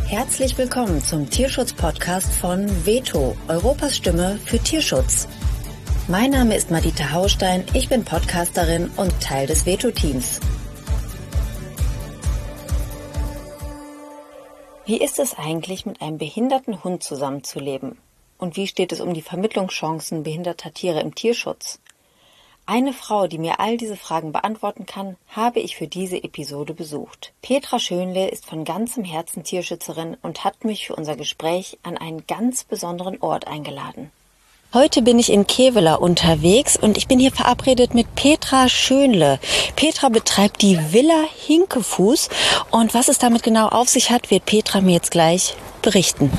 Herzlich willkommen zum Tierschutz-Podcast von Veto, Europas Stimme für Tierschutz. Mein Name ist Madita Haustein, ich bin Podcasterin und Teil des Veto-Teams. Wie ist es eigentlich, mit einem behinderten Hund zusammenzuleben? Und wie steht es um die Vermittlungschancen behinderter Tiere im Tierschutz? Eine Frau, die mir all diese Fragen beantworten kann, habe ich für diese Episode besucht. Petra Schönle ist von ganzem Herzen Tierschützerin und hat mich für unser Gespräch an einen ganz besonderen Ort eingeladen. Heute bin ich in Kevela unterwegs und ich bin hier verabredet mit Petra Schönle. Petra betreibt die Villa Hinkefuß und was es damit genau auf sich hat, wird Petra mir jetzt gleich berichten.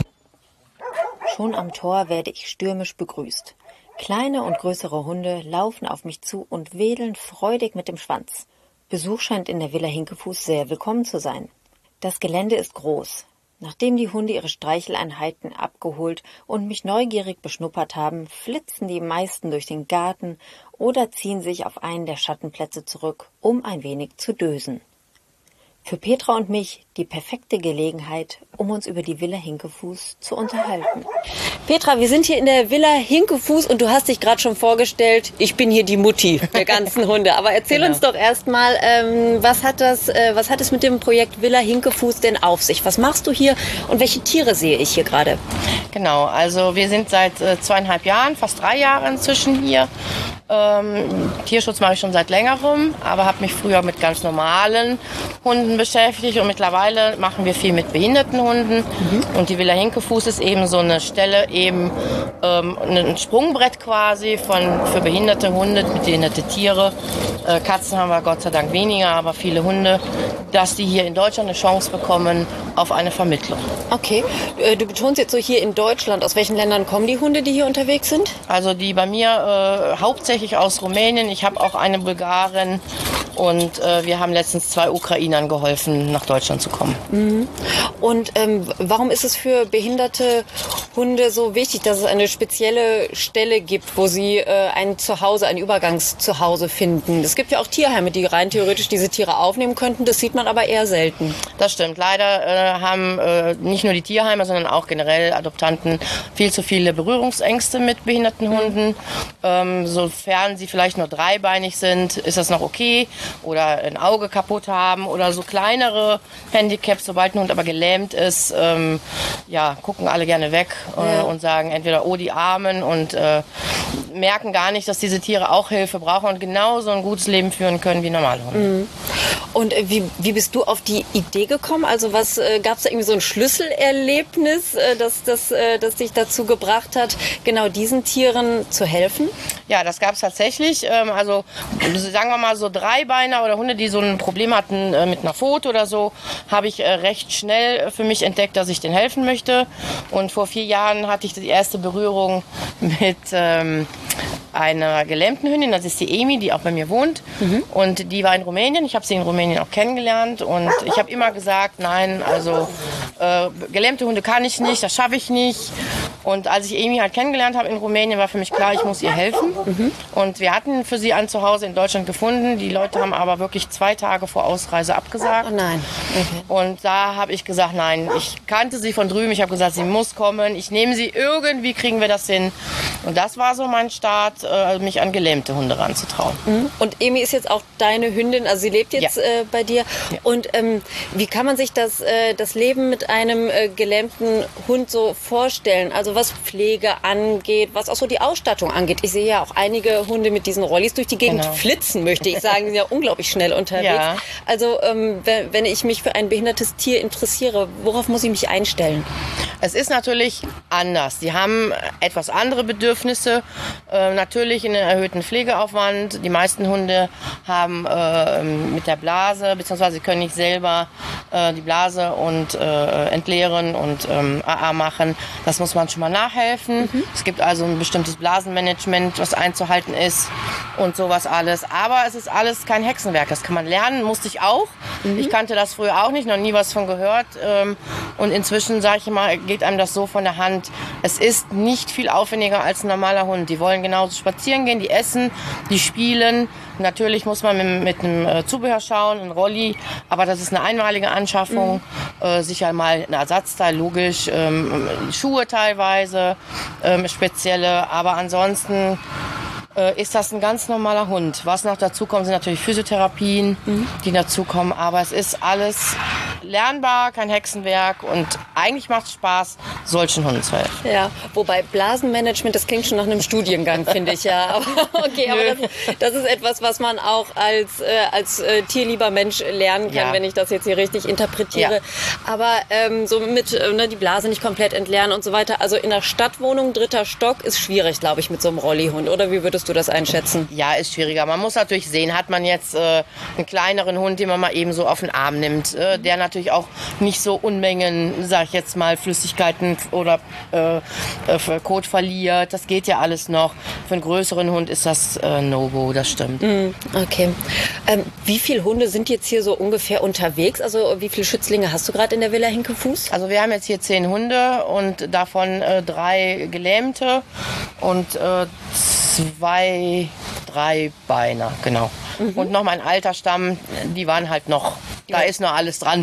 Schon am Tor werde ich stürmisch begrüßt. Kleine und größere Hunde laufen auf mich zu und wedeln freudig mit dem Schwanz. Besuch scheint in der Villa Hinkefuß sehr willkommen zu sein. Das Gelände ist groß. Nachdem die Hunde ihre Streicheleinheiten abgeholt und mich neugierig beschnuppert haben, flitzen die meisten durch den Garten oder ziehen sich auf einen der Schattenplätze zurück, um ein wenig zu dösen. Für Petra und mich die perfekte Gelegenheit, um uns über die Villa Hinkefuß zu unterhalten. Petra, wir sind hier in der Villa Hinkefuß und du hast dich gerade schon vorgestellt, ich bin hier die Mutti der ganzen Hunde. Aber erzähl uns doch erstmal, was hat es mit dem Projekt Villa Hinkefuß denn auf sich? Was machst du hier und welche Tiere sehe ich hier gerade? Genau, also wir sind seit 2,5 Jahren, fast 3 Jahre inzwischen hier. Tierschutz mache ich schon seit längerem, aber habe mich früher mit ganz normalen Hunden beschäftigt und mittlerweile machen wir viel mit behinderten Hunden. Und die Villa Hinkefuß ist eben so eine Stelle, eben ein Sprungbrett quasi für behinderte Hunde, mit behinderte Tiere. Katzen haben wir Gott sei Dank weniger, aber viele Hunde, dass die hier in Deutschland eine Chance bekommen auf eine Vermittlung. Okay, du betonst jetzt so hier in Deutschland. Aus welchen Ländern kommen die Hunde, die hier unterwegs sind? Also die bei mir hauptsächlich aus Rumänien. Ich habe auch eine Bulgarin und wir haben letztens 2 Ukrainern geholfen, nach Deutschland zu kommen. Und warum ist es für behinderte Hunde so wichtig, dass es eine spezielle Stelle gibt, wo sie ein Zuhause, ein Übergangszuhause finden? Es gibt ja auch Tierheime, die rein theoretisch diese Tiere aufnehmen könnten. Das sieht man aber eher selten. Das stimmt. Leider haben nicht nur die Tierheime, sondern auch generell Adoptanten viel zu viele Berührungsängste mit behinderten Hunden. Sofern sie vielleicht nur dreibeinig sind, ist das noch okay. Oder ein Auge kaputt haben oder so kleinere Handicaps. Sobald ein Hund aber gelähmt ist, gucken alle gerne weg und sagen entweder oh die Armen und merken gar nicht, dass diese Tiere auch Hilfe brauchen und genauso ein gutes Leben führen können wie normale Hunde. Und wie bist du auf die Idee gekommen? Also gab es da irgendwie so ein Schlüsselerlebnis, das dich dazu gebracht hat, genau diesen Tieren zu helfen? Ja, das gab es tatsächlich. Also sagen wir mal so Dreibeiner oder Hunde, die so ein Problem hatten mit einer Pfote oder so, habe ich recht schnell für mich entdeckt, dass ich denen helfen möchte. Und vor 4 Jahren hatte ich die erste Berührung mit einer gelähmten Hündin, das ist die Emi, die auch bei mir wohnt. Und die war in Rumänien. Ich habe sie in Rumänien auch kennengelernt. Und ich habe immer gesagt, nein, also gelähmte Hunde kann ich nicht, das schaffe ich nicht. Und als ich Emi halt kennengelernt habe in Rumänien, war für mich klar, ich muss ihr helfen. Und wir hatten für sie ein Zuhause in Deutschland gefunden. Die Leute haben aber wirklich 2 Tage vor Ausreise abgesagt. Oh nein. Okay. Und da habe ich gesagt, nein, ich kannte sie von drüben. Ich habe gesagt, sie muss kommen. Ich nehme sie, irgendwie kriegen wir das hin. Und das war so mein Start, mich an gelähmte Hunde ranzutrauen. Und Emi ist jetzt auch deine Hündin, also sie lebt jetzt bei dir. Ja. Und wie kann man sich das Leben mit einem gelähmten Hund so vorstellen? Also was Pflege angeht, was auch so die Ausstattung angeht. Ich sehe ja auch einige Hunde mit diesen Rollis durch die Gegend flitzen, möchte ich sagen. Die sind ja unglaublich schnell unterwegs. Ja. Also wenn ich mich für ein behindertes Tier interessiere, worauf muss ich mich einstellen? Es ist natürlich anders. Die haben etwas andere Bedürfnisse. Natürlich einen erhöhten Pflegeaufwand. Die meisten Hunde haben mit der Blase, beziehungsweise sie können nicht selber die Blase und entleeren und AA machen. Das muss man schon mal nachhelfen. Es gibt also ein bestimmtes Blasenmanagement, was einzuhalten ist. und sowas alles. Aber es ist alles kein Hexenwerk. Das kann man lernen, musste ich auch. Ich kannte das früher auch nicht, noch nie was von gehört. Und inzwischen, sage ich mal, geht einem das so von der Hand. Es ist nicht viel aufwendiger als ein normaler Hund. Die wollen genauso spazieren gehen, die essen, die spielen. Natürlich muss man mit einem Zubehör schauen, ein Rolli. Aber das ist eine einmalige Anschaffung. Sicher mal ein Ersatzteil, logisch. Schuhe teilweise, spezielle. Aber ansonsten ist das ein ganz normaler Hund. Was noch dazu kommt, sind natürlich Physiotherapien, die dazukommen. Aber es ist alles lernbar, kein Hexenwerk und eigentlich macht es Spaß, solchen Hunden zu helfen. Ja, wobei Blasenmanagement, das klingt schon nach einem Studiengang, finde ich ja. Aber, okay, aber das ist etwas, was man auch als tierlieber Mensch lernen kann, wenn ich das jetzt hier richtig interpretiere. Ja. Aber so mit die Blase nicht komplett entleeren und so weiter. Also in der Stadtwohnung, 3. Stock, ist schwierig, glaube ich, mit so einem Rollihund. Oder wie würdest du das einschätzen? Ja, ist schwieriger. Man muss natürlich sehen, hat man jetzt einen kleineren Hund, den man mal eben so auf den Arm nimmt, der natürlich auch nicht so Unmengen, sag ich jetzt mal, Flüssigkeiten oder Kot verliert. Das geht ja alles noch. Für einen größeren Hund ist das No-Go, das stimmt. Okay. Wie viele Hunde sind jetzt hier so ungefähr unterwegs? Also wie viele Schützlinge hast du gerade in der Villa Hinkefuß? Also wir haben jetzt hier 10 Hunde und davon 3 Gelähmte und 2 Dreibeiner, genau. Und noch mein alter Stamm, die waren halt noch, da ist noch alles dran.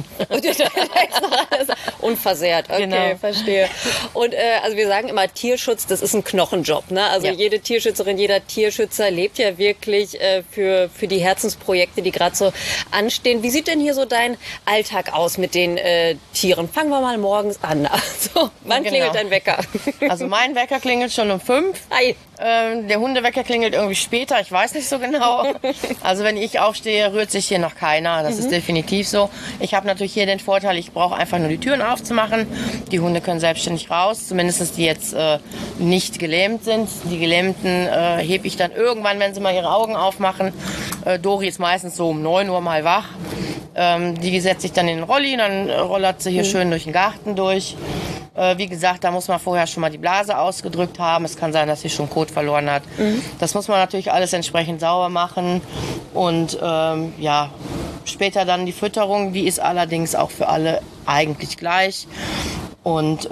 Unversehrt, okay, genau. Verstehe. Und also wir sagen immer, Tierschutz, das ist ein Knochenjob. Ne? Also jede Tierschützerin, jeder Tierschützer lebt ja wirklich für die Herzensprojekte, die gerade so anstehen. Wie sieht denn hier so dein Alltag aus mit den Tieren? Fangen wir mal morgens an. Also, wann klingelt dein Wecker? Also mein Wecker klingelt schon um 5. Der Hundewecker klingelt irgendwie später, ich weiß nicht so genau. Also wenn ich aufstehe, rührt sich hier noch keiner. Das ist definitiv so. Ich habe natürlich hier den Vorteil, ich brauche einfach nur die Türen aufzumachen. Die Hunde können selbstständig raus, zumindest die jetzt nicht gelähmt sind. Die Gelähmten hebe ich dann irgendwann, wenn sie mal ihre Augen aufmachen. Dori ist meistens so um 9 Uhr mal wach. Die setze ich dann in den Rolli, dann rollert sie hier schön durch den Garten durch. Wie gesagt, da muss man vorher schon mal die Blase ausgedrückt haben. Es kann sein, dass sie schon Kot verloren hat. Das muss man natürlich alles entsprechend sauber machen. Und später dann die Fütterung, die ist allerdings auch für alle eigentlich gleich. Und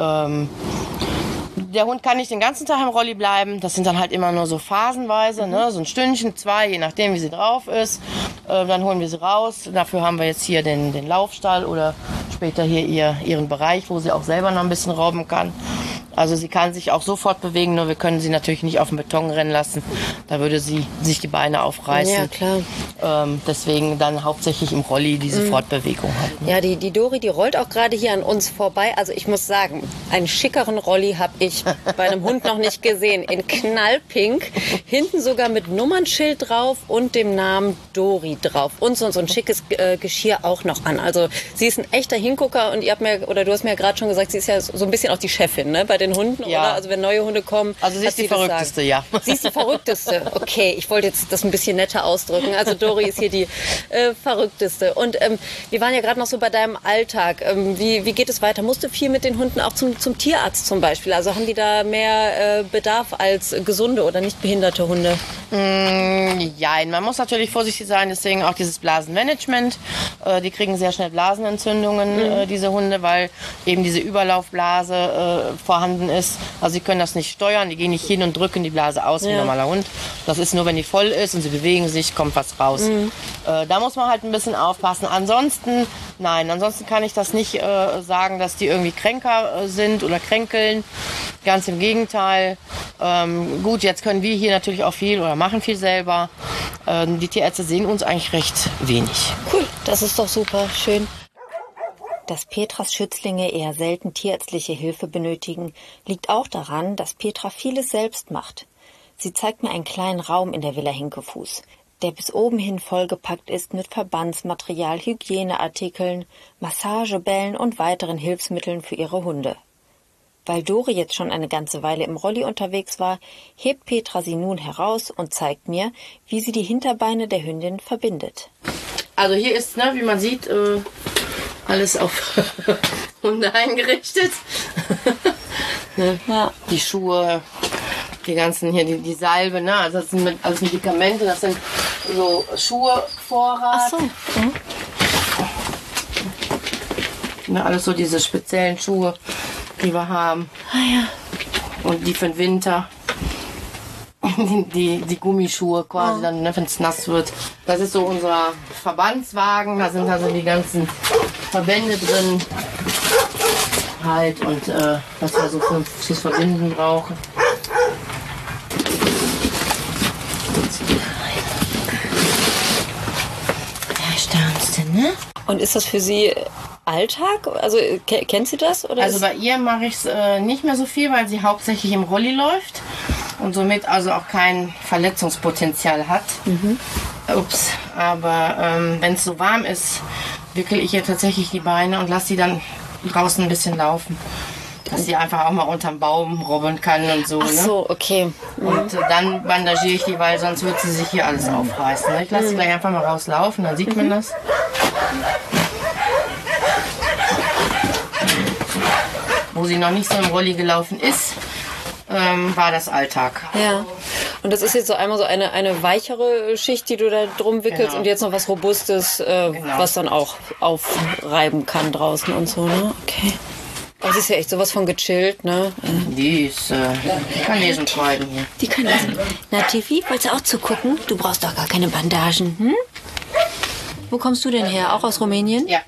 der Hund kann nicht den ganzen Tag im Rolli bleiben. Das sind dann halt immer nur so phasenweise, ne? So ein Stündchen, 2, je nachdem, wie sie drauf ist. Dann holen wir sie raus. Dafür haben wir jetzt hier den Laufstall oder später hier ihren Bereich, wo sie auch selber noch ein bisschen rauben kann. Also sie kann sich auch sofort bewegen, nur wir können sie natürlich nicht auf den Beton rennen lassen. Da würde sie sich die Beine aufreißen. Ja, klar. Deswegen dann hauptsächlich im Rolli diese Fortbewegung hat. Ne? Ja, die Dori, die rollt auch gerade hier an uns vorbei. Also ich muss sagen, einen schickeren Rolli habe ich bei einem Hund noch nicht gesehen. In knallpink, hinten sogar mit Nummernschild drauf und dem Namen Dori drauf. Und so ein schickes Geschirr auch noch an. Also sie ist ein echter Hingucker und du hast mir ja gerade schon gesagt, sie ist ja so ein bisschen auch die Chefin, ne, bei den Hunden, ja. Oder? Also wenn neue Hunde kommen. Also sie ist die Verrückteste, ja. Sie ist die Verrückteste. Okay, ich wollte jetzt das ein bisschen netter ausdrücken. Also Dori ist hier die Verrückteste. Und wir waren ja gerade noch so bei deinem Alltag. Wie geht es weiter? Musst du viel mit den Hunden auch zum Tierarzt zum Beispiel? Also haben die da mehr Bedarf als gesunde oder nicht behinderte Hunde? Ja, man muss natürlich vorsichtig sein, deswegen auch dieses Blasenmanagement. Die kriegen sehr schnell Blasenentzündungen, diese Hunde, weil eben diese Überlaufblase vorhanden ist. Also sie können das nicht steuern, die gehen nicht hin und drücken die Blase aus wie ein normaler Hund. Das ist nur, wenn die voll ist und sie bewegen sich, kommt was raus. Da muss man halt ein bisschen aufpassen. Ansonsten kann ich das nicht sagen, dass die irgendwie kränker sind oder kränkeln. Ganz im Gegenteil. Gut, jetzt können wir hier natürlich auch viel oder machen viel selber. Die Tierärzte sehen uns eigentlich recht wenig. Cool, das ist doch super, schön. Dass Petras Schützlinge eher selten tierärztliche Hilfe benötigen, liegt auch daran, dass Petra vieles selbst macht. Sie zeigt mir einen kleinen Raum in der Villa Hinkefuß, der bis oben hin vollgepackt ist mit Verbandsmaterial, Hygieneartikeln, Massagebällen und weiteren Hilfsmitteln für ihre Hunde. Weil Dori jetzt schon eine ganze Weile im Rolli unterwegs war, hebt Petra sie nun heraus und zeigt mir, wie sie die Hinterbeine der Hündin verbindet. Also hier ist, wie man sieht, alles auf Hunde eingerichtet. Ja. Die Schuhe, Die ganzen hier, die Salbe, ne? Also das sind alles Medikamente, das sind so Schuhe, Vorrat. Ach so. Mhm. Ne, alles so diese speziellen Schuhe, die wir haben. Ah ja. Und die für den Winter. Die Gummischuhe quasi, dann, ne, wenn es nass wird. Das ist so unser Verbandswagen. Da sind also die ganzen Verbände drin. Halt und was wir so fürs Verbinden brauchen. Ja, staunst du, ne? Und ist das für Sie Alltag? Also kennt sie das? Oder also bei ihr mache ich es nicht mehr so viel, weil sie hauptsächlich im Rolli läuft und somit also auch kein Verletzungspotenzial hat. Ups, aber wenn es so warm ist, wickel ich ihr tatsächlich die Beine und lasse sie dann draußen ein bisschen laufen. Dass sie einfach auch mal unterm Baum robben kann und so. Ach so, okay. Und dann bandagiere ich die, weil sonst wird sie sich hier alles aufreißen. Ne? Ich lasse sie gleich einfach mal rauslaufen, dann sieht man das. Wo sie noch nicht so im Rolli gelaufen ist, war das Alltag. Ja. Und das ist jetzt so einmal so eine weichere Schicht, die du da drum wickelst, Genau. und jetzt noch was Robustes, was dann auch aufreiben kann draußen und so, ne? Okay. Aber sie ist ja echt sowas von gechillt, ne? Die ist, die kann lesen und schreiben hier. Die kann lesen. Na, Tiffy, wolltest du auch zugucken? Du brauchst doch gar keine Bandagen, hm? Wo kommst du denn her? Auch aus Rumänien? Ja.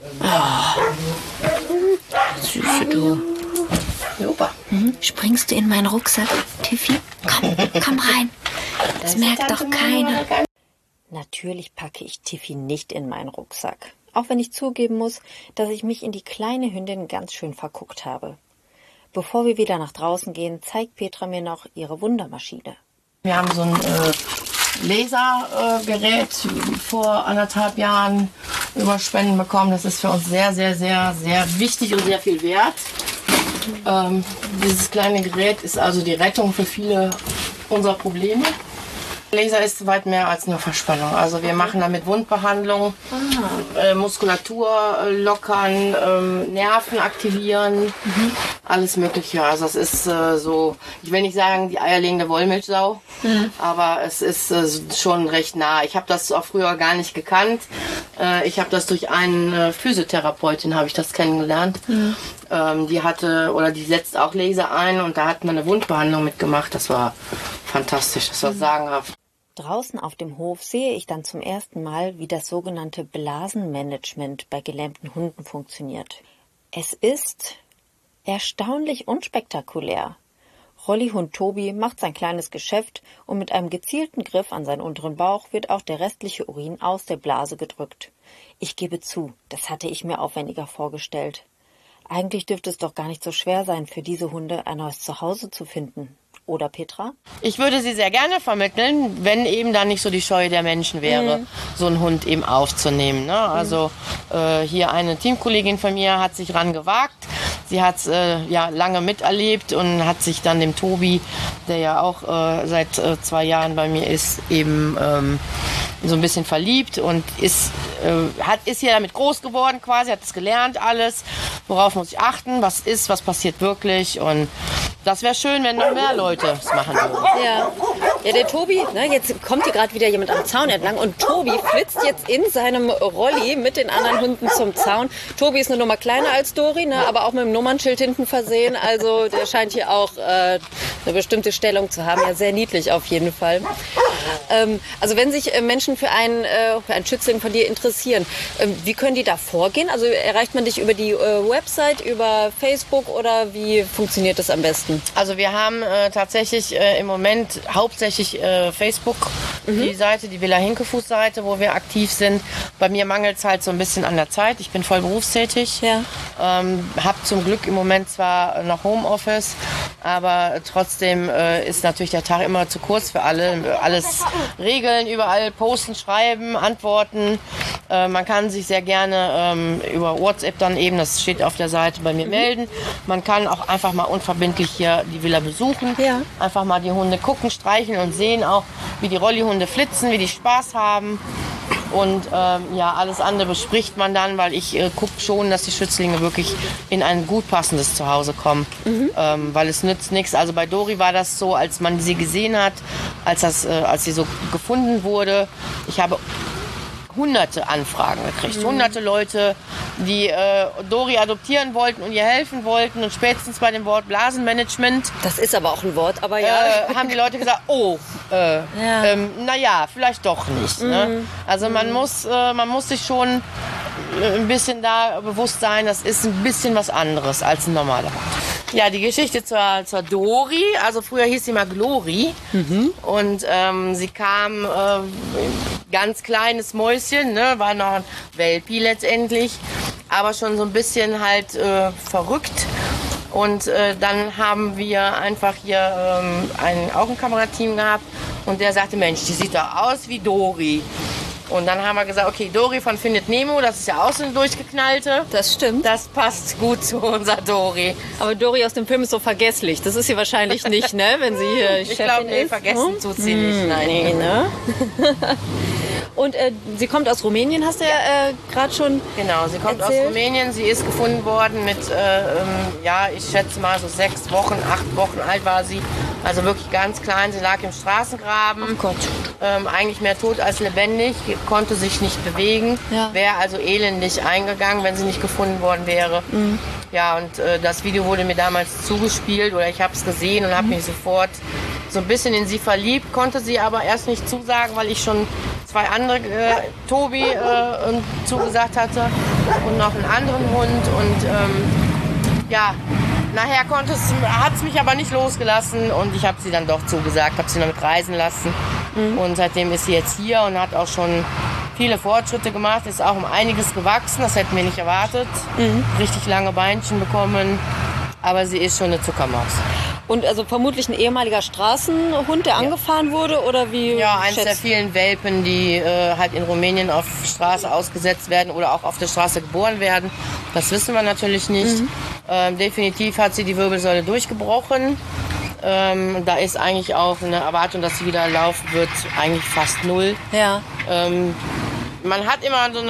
Süße du. Super. Springst du in meinen Rucksack, Tiffy? Komm rein. Das merkt doch keiner. Natürlich packe ich Tiffy nicht in meinen Rucksack. Auch wenn ich zugeben muss, dass ich mich in die kleine Hündin ganz schön verguckt habe. Bevor wir wieder nach draußen gehen, zeigt Petra mir noch ihre Wundermaschine. Wir haben so ein Lasergerät vor 1,5 Jahren über Spenden bekommen. Das ist für uns sehr, sehr, sehr, sehr wichtig und sehr viel wert. Dieses kleine Gerät ist also die Rettung für viele unserer Probleme. Laser ist weit mehr als nur Verspannung. Also wir machen damit Wundbehandlung, Muskulatur lockern, Nerven aktivieren, alles Mögliche. Also es ist so, ich will nicht sagen die eierlegende Wollmilchsau, aber es ist schon recht nah. Ich habe das auch früher gar nicht gekannt. Ich habe das durch eine Physiotherapeutin habe ich das kennengelernt. Die hatte oder die setzt auch Laser ein und da hat man eine Wundbehandlung mitgemacht. Das war fantastisch, das war sagenhaft. Draußen auf dem Hof sehe ich dann zum ersten Mal, wie das sogenannte Blasenmanagement bei gelähmten Hunden funktioniert. Es ist erstaunlich unspektakulär. Rollihund Tobi macht sein kleines Geschäft und mit einem gezielten Griff an seinen unteren Bauch wird auch der restliche Urin aus der Blase gedrückt. Ich gebe zu, das hatte ich mir aufwendiger vorgestellt. Eigentlich dürfte es doch gar nicht so schwer sein, für diese Hunde ein neues Zuhause zu finden. Oder, Petra? Ich würde sie sehr gerne vermitteln, wenn eben da nicht so die Scheu der Menschen wäre, so einen Hund eben aufzunehmen. Ne? Also hier eine Teamkollegin von mir hat sich ran gewagt. Sie hat es lange miterlebt und hat sich dann dem Tobi, der ja auch seit 2 Jahren bei mir ist, eben so ein bisschen verliebt und ist hier damit groß geworden quasi, hat es gelernt alles, worauf muss ich achten, was passiert wirklich, und das wäre schön, wenn noch mehr Leute es machen würden. Ja, der Tobi, ne, jetzt kommt hier gerade wieder jemand am Zaun entlang und Tobi flitzt jetzt in seinem Rolli mit den anderen Hunden zum Zaun. Tobi ist eine Nummer kleiner als Dori, ne, aber auch mit dem Nummernschild hinten versehen, also der scheint hier auch eine bestimmte Stellung zu haben. Ja, sehr niedlich auf jeden Fall. Also wenn sich Menschen für einen Schützling von dir interessieren, wie können die da vorgehen? Also erreicht man dich über die Website, über Facebook oder wie funktioniert das am besten? Also wir haben tatsächlich im Moment hauptsächlich Facebook, die Seite, die Villa Hinkefuß-Seite, wo wir aktiv sind. Bei mir mangelt es halt so ein bisschen an der Zeit. Ich bin voll berufstätig. Ja. Habe zum Glück im Moment zwar noch Homeoffice, aber trotzdem ist natürlich der Tag immer zu kurz für alle. Alles regeln, überall posten, schreiben, antworten. Man kann sich sehr gerne über WhatsApp dann eben, das steht auf der Seite, bei mir melden. Man kann auch einfach mal unverbindlich hier die Villa besuchen. Ja. Einfach mal die Hunde gucken, streicheln und sehen auch, wie die Rollihunde flitzen, wie die Spaß haben. Und ja, alles andere bespricht man dann, weil ich gucke schon, dass die Schützlinge wirklich in ein gut passendes Zuhause kommen. Weil es nützt nichts. Also bei Dori war das so, als man sie gesehen hat, als sie so gefunden wurde. Ich habe hunderte Anfragen gekriegt. Hunderte Leute, die Dori adoptieren wollten und ihr helfen wollten. Und spätestens bei dem Wort Blasenmanagement. Das ist aber auch ein Wort, aber ja. Haben die Leute gesagt, naja, vielleicht doch nicht. Ne? Also man muss sich schon ein bisschen da bewusst sein, das ist ein bisschen was anderes als ein normaler Hund. Ja, die Geschichte zur Dori, also früher hieß sie mal Glori und sie kam ganz kleines Mäuschen, ne, war noch ein Welpi letztendlich, aber schon so ein bisschen halt verrückt. Und dann haben wir einfach hier ein Augenkamerateam gehabt und der sagte, Mensch, die sieht doch aus wie Dori. Und dann haben wir gesagt, okay, Dori von Findet Nemo, das ist ja auch so eine durchgeknallte. Das stimmt. Das passt gut zu unserer Dori. Aber Dori aus dem Film ist so vergesslich. Das ist sie wahrscheinlich nicht, ne? Wenn sie hier ich glaube, nee, vergessen tut sie nicht. Nein. Nee, ne? Und sie kommt aus Rumänien, hast du ja gerade schon Genau, sie kommt erzählt. aus Rumänien. Sie ist gefunden worden mit, ich schätze mal so 6 Wochen, 8 Wochen alt war sie. Also wirklich ganz klein. Sie lag im Straßengraben. Oh Gott. Eigentlich mehr tot als lebendig, konnte sich nicht bewegen. Ja. Wäre also elendig eingegangen, wenn sie nicht gefunden worden wäre. Ja, und das Video wurde mir damals zugespielt oder ich habe es gesehen und habe mich sofort so ein bisschen in sie verliebt, konnte sie aber erst nicht zusagen, weil ich schon 2 andere, Tobi, zugesagt hatte und noch einen anderen Hund. Und nachher hat es mich aber nicht losgelassen und ich habe sie dann doch zugesagt, habe sie noch mit reisen lassen. Und seitdem ist sie jetzt hier und hat auch schon viele Fortschritte gemacht, ist auch um einiges gewachsen, das hätten wir nicht erwartet. Richtig lange Beinchen bekommen, aber sie ist schon eine Zuckermaus. Und also vermutlich ein ehemaliger Straßenhund, der angefahren wurde, oder wie? Ja, eins der vielen Welpen, die halt in Rumänien auf der Straße ausgesetzt werden oder auch auf der Straße geboren werden. Das wissen wir natürlich nicht. Definitiv hat sie die Wirbelsäule durchgebrochen. Da ist eigentlich auch eine Erwartung, dass sie wieder laufen wird, eigentlich fast 0. Ja. Man hat immer so eine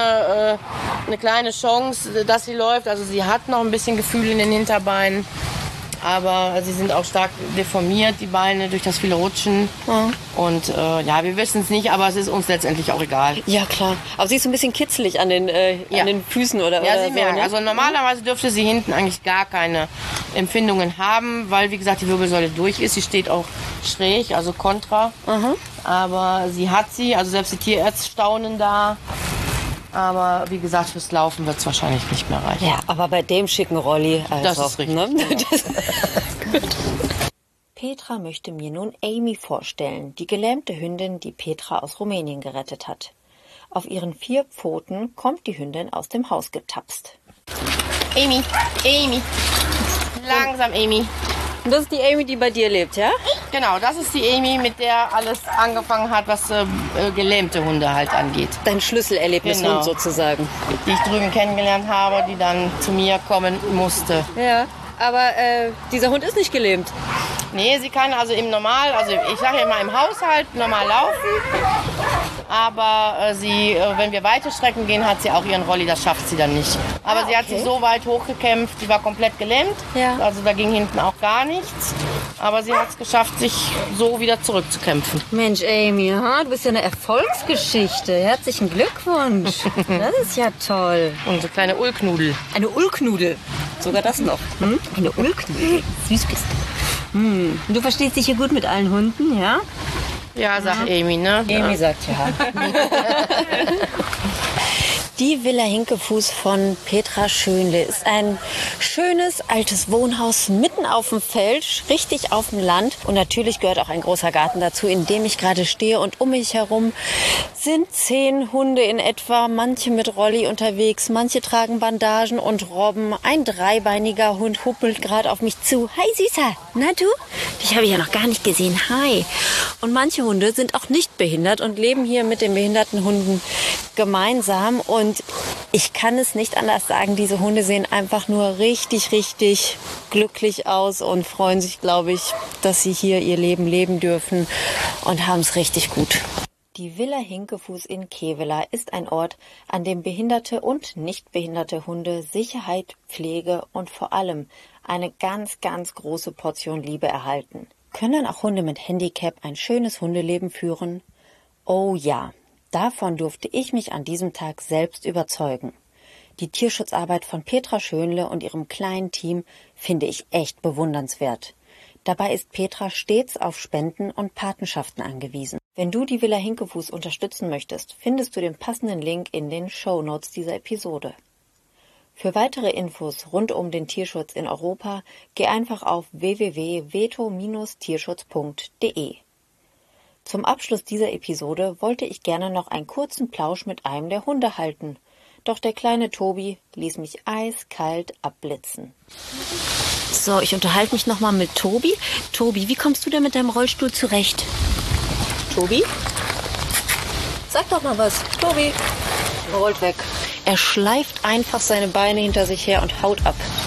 kleine Chance, dass sie läuft. Also sie hat noch ein bisschen Gefühl in den Hinterbeinen. Aber sie sind auch stark deformiert, die Beine, durch das viele Rutschen. Und wir wissen es nicht, aber es ist uns letztendlich auch egal. Ja, klar. Aber sie ist so ein bisschen kitzelig an den Füßen oder Ja, oder sie merken. so, ne? Also normalerweise dürfte sie hinten eigentlich gar keine Empfindungen haben, weil, wie gesagt, die Wirbelsäule durch ist. Sie steht auch schräg, also kontra. Aber sie hat sie, also selbst die Tierärzte staunen da. Aber wie gesagt, fürs Laufen wird es wahrscheinlich nicht mehr reichen. Ja, aber bei dem schicken Rolli, also, Das ist richtig. Ne? Gut. Petra möchte mir nun Amy vorstellen, die gelähmte Hündin, die Petra aus Rumänien gerettet hat. Auf ihren 4 Pfoten kommt die Hündin aus dem Haus getapst. Amy. Langsam, Amy. Und das ist die Amy, die bei dir lebt, ja? Genau, das ist die Amy, mit der alles angefangen hat, was gelähmte Hunde halt angeht. Dein Schlüsselerlebnishund Genau. sozusagen. Die ich drüben kennengelernt habe, die dann zu mir kommen musste. Ja, aber dieser Hund ist nicht gelähmt. Nee, sie kann also ich sage ja immer im Haushalt normal laufen. Aber wenn wir weite Strecken gehen, hat sie auch ihren Rolli, das schafft sie dann nicht. Aber sie hat sich so weit hochgekämpft, sie war komplett gelähmt. Ja. Also da ging hinten auch gar nichts. Aber sie hat es geschafft, sich so wieder zurückzukämpfen. Mensch, Amy, du bist ja eine Erfolgsgeschichte. Herzlichen Glückwunsch. Das ist ja toll. Unsere kleine Ullknudel. Eine Ullknudel. Sogar das noch. Eine Ullknudel. Süß bist du. Du verstehst dich hier gut mit allen Hunden, ja? Ja, sagt Amy, ne? Amy sagt ja. Die Villa Hinkefuß von Petra Schönle ist ein schönes altes Wohnhaus mitten auf dem Feld, richtig auf dem Land. Und natürlich gehört auch ein großer Garten dazu, in dem ich gerade stehe. Und um mich herum sind 10 Hunde in etwa, manche mit Rolli unterwegs, manche tragen Bandagen und Robben. Ein 3-beiniger Hund huppelt gerade auf mich zu. Hi Süßer, na du? Dich habe ich ja noch gar nicht gesehen. Hi. Und manche Hunde sind auch nicht behindert und leben hier mit den behinderten Hunden gemeinsam. Und ich kann es nicht anders sagen, diese Hunde sehen einfach nur richtig, richtig glücklich aus und freuen sich, glaube ich, dass sie hier ihr Leben leben dürfen und haben es richtig gut. Die Villa Hinkefuß in Kevela ist ein Ort, an dem behinderte und nicht behinderte Hunde Sicherheit, Pflege und vor allem eine ganz, ganz große Portion Liebe erhalten. Können auch Hunde mit Handicap ein schönes Hundeleben führen? Oh ja, davon durfte ich mich an diesem Tag selbst überzeugen. Die Tierschutzarbeit von Petra Schönle und ihrem kleinen Team finde ich echt bewundernswert. Dabei ist Petra stets auf Spenden und Patenschaften angewiesen. Wenn du die Villa Hinkefuß unterstützen möchtest, findest du den passenden Link in den Shownotes dieser Episode. Für weitere Infos rund um den Tierschutz in Europa geh einfach auf www.veto-tierschutz.de. Zum Abschluss dieser Episode wollte ich gerne noch einen kurzen Plausch mit einem der Hunde halten. Doch der kleine Tobi ließ mich eiskalt abblitzen. So, ich unterhalte mich nochmal mit Tobi. Tobi, wie kommst du denn mit deinem Rollstuhl zurecht? Tobi? Sag doch mal was. Tobi. Rollt weg. Er schleift einfach seine Beine hinter sich her und haut ab.